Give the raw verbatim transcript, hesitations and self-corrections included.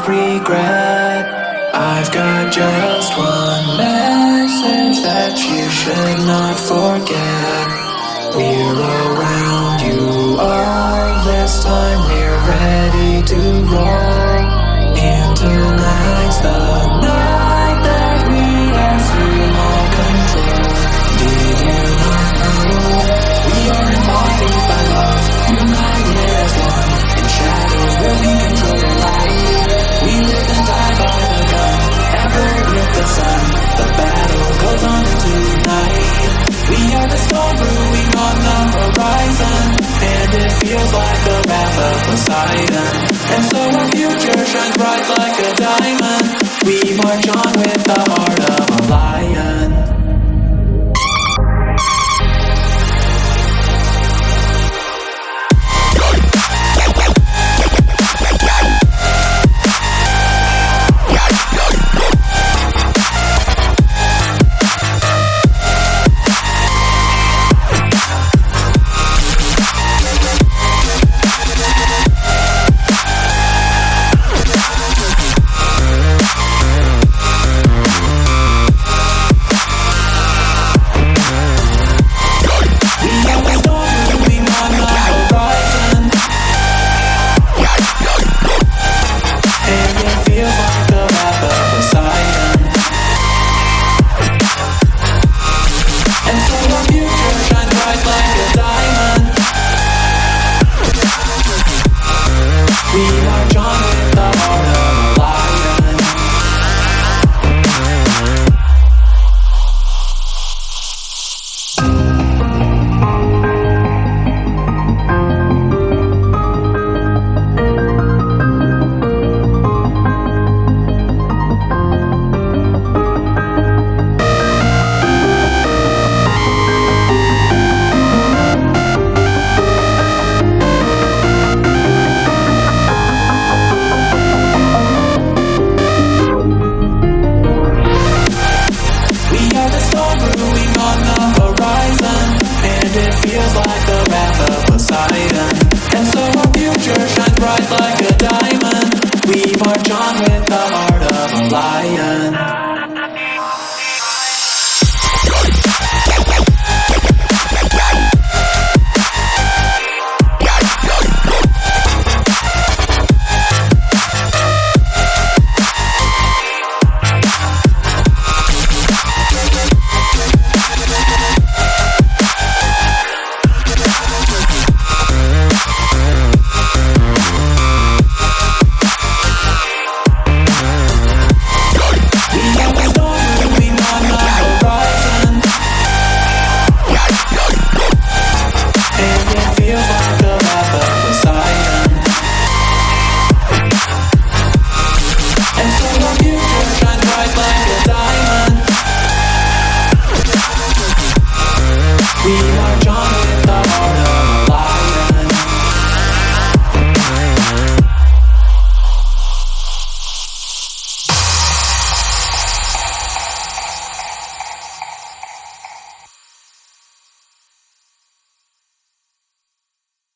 regret. I've got just one message that you should not forget. We're around you all this time, we're ready to roll. And tonight's the night that we assume all control. Did you not know? We are embodied by love, united as one. In shadows where we control the light. We live and die by the gun, ever with the sun. The battle goes on tonight. We are the storm brewing on the horizon, and it feels like the wrath of Poseidon. And so our future shines bright like a diamond. We march on with the heart of a lion. And so our future shines bright like a diamond. We march on with the heart of a lion.